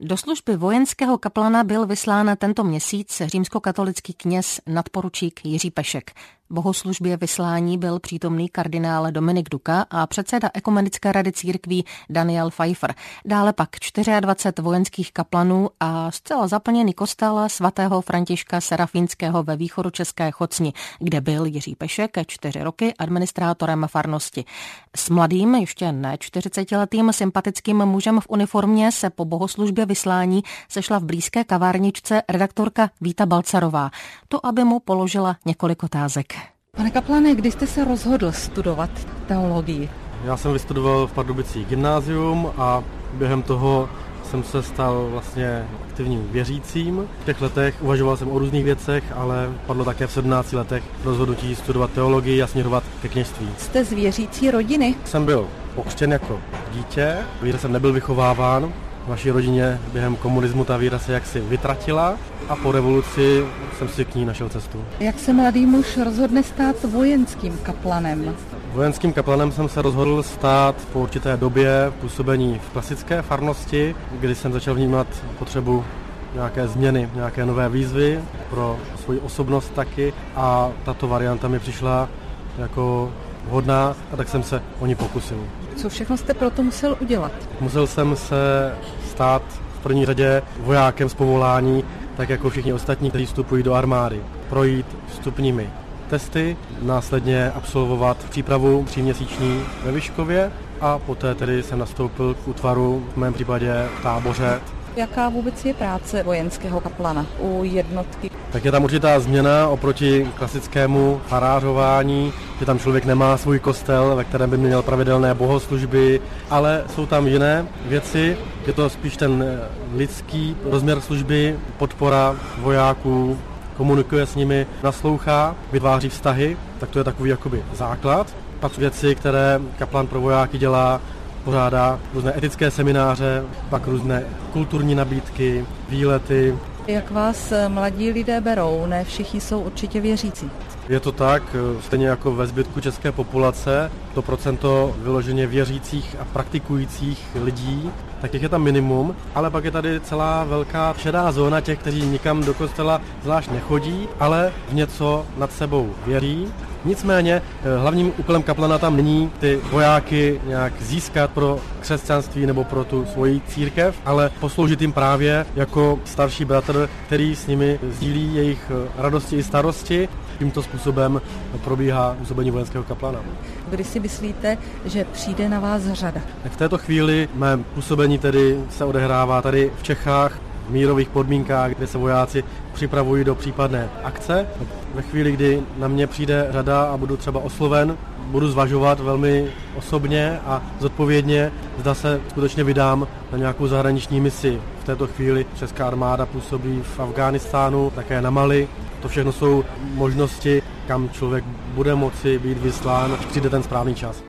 Do služby vojenského kaplana byl vyslán tento měsíc římskokatolický kněz nadporučík Jiří Pešek. Bohoslužbě vyslání byl přítomný kardinál Dominik Duka a předseda Ekumenické rady církví Daniel Pfeiffer. Dále pak 24 vojenských kaplanů a zcela zaplněný kostel svatého Františka Serafínského ve východočeské Chocni, kde byl Jiří Pešek 4 roky administrátorem farnosti. S mladým, ještě ne 40letým sympatickým mužem v uniformě se po bohoslužbě vyslání sešla v blízké kavárničce redaktorka Víta Balcarová. To, aby mu položila několik otázek. Pane kaplane, kdy jste se rozhodl studovat teologii? Já jsem vystudoval v Pardubicích gymnázium a během toho jsem se stal vlastně aktivním věřícím. V těch letech uvažoval jsem o různých věcech, ale padlo také v 17 letech rozhodnutí studovat teologii a směřovat ke kněžství. Jste z věřící rodiny? Jsem byl pokřtěn jako dítě, víře jsem nebyl vychováván. V naší rodině během komunismu ta víra se jaksi vytratila a po revoluci jsem si k ní našel cestu. Jak se mladý muž rozhodne stát vojenským kaplanem? Vojenským kaplanem jsem se rozhodl stát po určité době působení v klasické farnosti, kdy jsem začal vnímat potřebu nějaké změny, nějaké nové výzvy pro svoji osobnost taky a tato varianta mi přišla jako vhodná a tak jsem se o ní pokusil. Co všechno jste proto musel udělat? Musel jsem se stát v první řadě vojákem z povolání, tak jako všichni ostatní, kteří vstupují do armády. Projít vstupními testy, následně absolvovat přípravu 3měsíční ve Vyškově a poté tedy jsem nastoupil k útvaru, v mém případě v Táboře. Jaká vůbec je práce vojenského kaplana u jednotky? Tak je tam určitá změna oproti klasickému farářování, že tam člověk nemá svůj kostel, ve kterém by měl pravidelné bohoslužby, ale jsou tam jiné věci. Je to spíš ten lidský rozměr služby, podpora vojáků, komunikuje s nimi, naslouchá, vytváří vztahy, tak to je takový jakoby základ. Pak věci, které kaplan pro vojáky dělá, pořádá různé etické semináře, pak různé kulturní nabídky, výlety. Jak vás mladí lidé berou? Ne všichni jsou určitě věřící. Je to tak, stejně jako ve zbytku české populace, to procento vyloženě věřících a praktikujících lidí, tak těch je tam minimum, ale pak je tady celá velká šedá zóna těch, kteří nikam do kostela zvlášť nechodí, ale v něco nad sebou věří. Nicméně hlavním úkolem kaplana tam není ty vojáky nějak získat pro křesťanství nebo pro tu svoji církev, ale posloužit jim právě jako starší bratr, který s nimi sdílí jejich radosti i starosti. Tímto způsobem probíhá působení vojenského kaplana. Kdy si myslíte, že přijde na vás řada? V této chvíli mé působení tedy se odehrává tady v Čechách, v mírových podmínkách, kde se vojáci připravují do případné akce. Ve chvíli, kdy na mě přijde řada a budu třeba osloven, budu zvažovat velmi osobně a zodpovědně, zda se skutečně vydám na nějakou zahraniční misi. V této chvíli česká armáda působí v Afghánistánu, také na Mali. To všechno jsou možnosti, kam člověk bude moci být vyslán, až přijde ten správný čas.